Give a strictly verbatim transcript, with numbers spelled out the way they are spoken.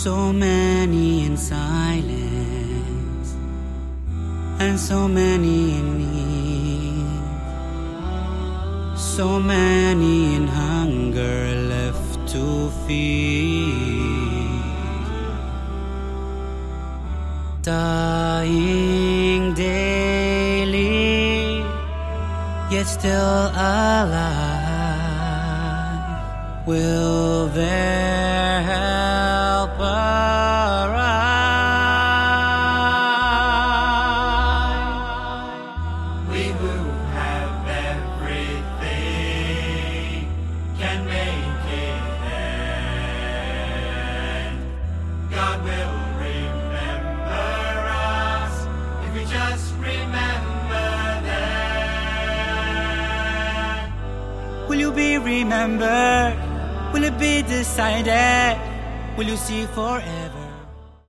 So many in silence, and so many in need, so many in hunger left to feed, dying daily, yet still alive. Will their help arrive? We who have everything can make it end. God will remember us if we just remember that. Will you be remembered? Will it be decided? Will you see forever?